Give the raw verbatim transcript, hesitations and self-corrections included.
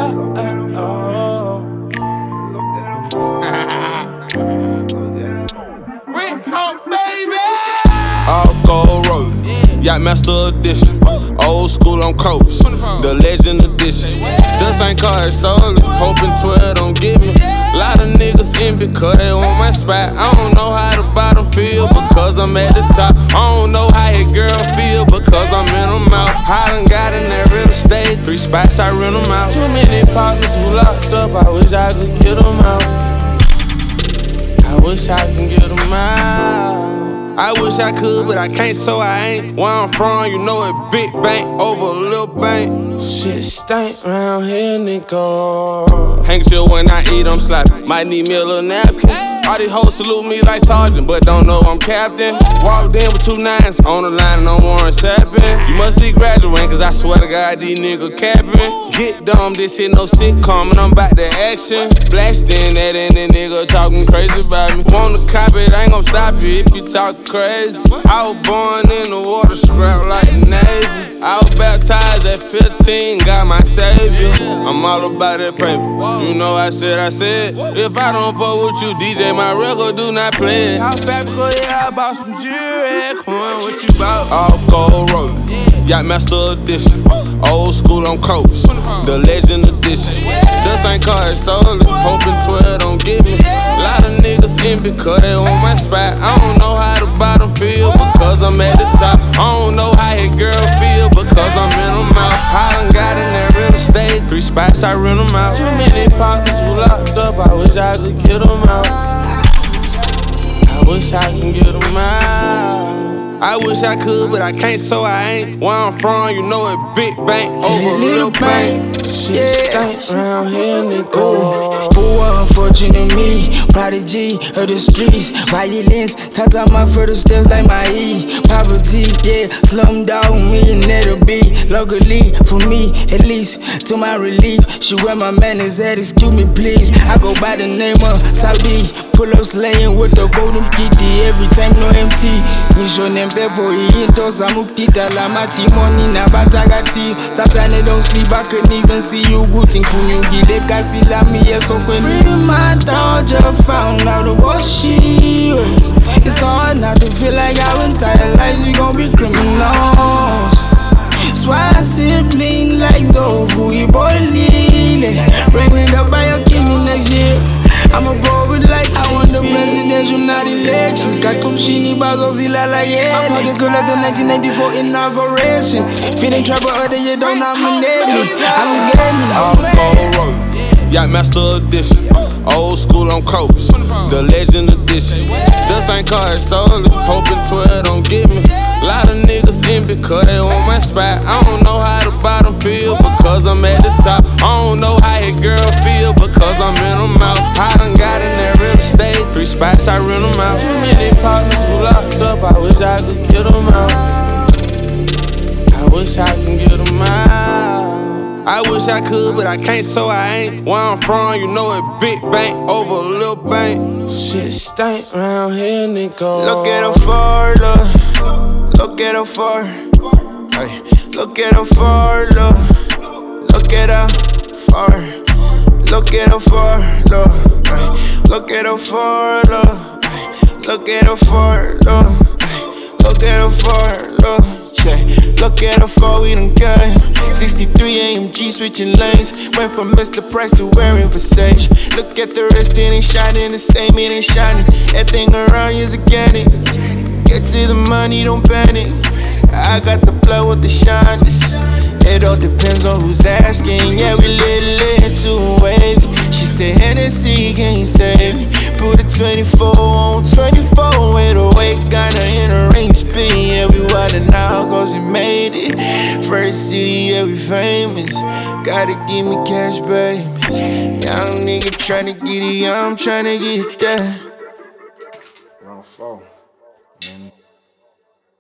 All gold rollin', Yacht Master Edition. Old school on coast, the legend edition. This ain't car, it's stolen. Hoping twelve don't get me. Lot of niggas envy cause they want my spot. I don't know how the bottom feel because I'm at the top. I don't know how his girl feel because I'm in her mouth. I done got in that real estate, three spots I rent them out. Too many partners who locked up, I wish I could get them out. I wish I could get them out. I wish I could, but I can't, so I ain't. Where I'm from, you know it big bank over a little bank. Shit stank round here, nigga. Handkerchief when I eat, I'm slapping. Might need me a little napkin. All these hoes salute me like sergeant, but don't know I'm captain. Walked in with two nines on the line, no warrants happen. You must be graduating, cause I swear to God, these niggas capping. Get dumb, this shit no sitcom, and I'm back to action. Blasted in that and that nigga talking crazy about me. Want to copy it, I ain't gon' stop you if you talk crazy. I was born in the water, scrap like the Navy. I was baptized at fifteen, got my savior. I'm all about that paper. You know I said, I said, if I don't fuck with you, D J, my record do not play it. South Africa, yeah, I bought some jewelry. Come on, what you bout? All gold rollin', Yacht Master Edition. Old school on coast, the legend edition. This ain't car, it's stolen. Hoping twelve don't get me. Lot of niggas envy cause they want my spot. I don't know how the bottom feel because I'm at the top. I don't know how his girl feel because I'm in her mouth. I done got in that real estate, three spots I rent them out. Too many partners who locked up, I wish I could get them out. I wish I could get them out. I wish I could, but I can't, so I ain't. Where I'm from, you know it big bank over a little bank. Shit stank round here, nigga. Who unfortunate me, prodigy of the streets. Violence, touch on my further steps like my E. Poverty, yeah, slum dog, millionaire to be. Luckily, for me, at least, to my relief. She wear my man is at, excuse me please. I go by the name of Saudi. Pull up slaying with the golden kitty. Every time no M T. Nisho Pepo into Samukita la mati money na batagati. Satane don't sleep, I couldn't even see you. Good in Kunyugi, le kasi la mi yes open. Free my dog, just found out about she. It's hard not to feel like our entire lives we gon' be criminals. Swag sibling like Zofu, we boy lily. Bring it up by your king next year. I'm a bro with like I want the presidential, not election. Katumshini Bazozila like yeah. I'm pockets girl at the nineteen ninety-four inauguration. Feeling trouble other you don't nominate me. I'm just getting all gold rollin', Yacht Master Edition. Old school on coast, the legend edition. This ain't car, it's stolen. Hoping twelve don't get me. Lot of niggas envy cause they want my spot. I don't know how the bottom feel because I'm at the top. I don't know how his girl feel because I'm in her mouth. I done got in that real estate, three spots I rent them out. Too many partners who locked up, I wish I could get them out. I wish I could get them out. I wish I could, but I can't, so I ain't. Where I'm from, you know it big bank over a little bank. Shit stank round here, nigga. Look at her far, look. Look at her far. Ay. Look at her far, look. Look at her far. Look at her far, look. Ay. Look at her far, look. Ay. Look at her far, look. Ay. Look at her far, look. Look at how far we done got. sixty-three A M G switching lanes. Went from Mister Price to wearing Versace. Look at the rest, it ain't shining the same, it ain't shining. Everything around you's organic. Get to the money, don't panic. I got the blood with the shyness. It all depends on who's asking. Yeah, we lit lit too wavy. She said Hennessy can't save me. Put a twenty-four on twenty-four with a weight gunner in a range B. Yeah, we wildin' now cause we made it. First city, yeah, we famous. Gotta give me cash, babies. Young nigga tryna get it, yeah, I'm tryna get that. Round four.